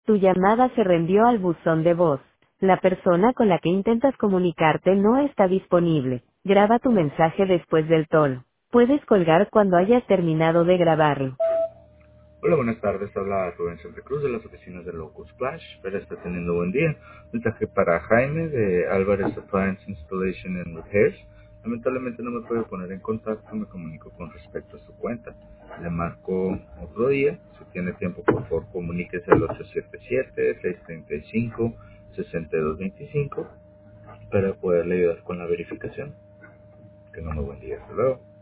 Tu llamada se reenvió al buzón de voz. La persona con la que intentas comunicarte no está disponible. Graba tu mensaje después del tono. Puedes colgar cuando hayas terminado de grabarlo. Hola, buenas tardes. Habla Rubén Santa Cruz de las oficinas de Locus Splash. Espero esté teniendo buen día. Mensaje para Jaime de Álvarez Appliance Installation and Repairs. Lamentablemente no me puedo poner en contacto, me comunico con respecto a su cuenta. Le marco otro día. Si tiene tiempo, por favor, comuníquese al 877-635-6225 para poderle ayudar con la verificación. Tenga un buen día. Hasta luego.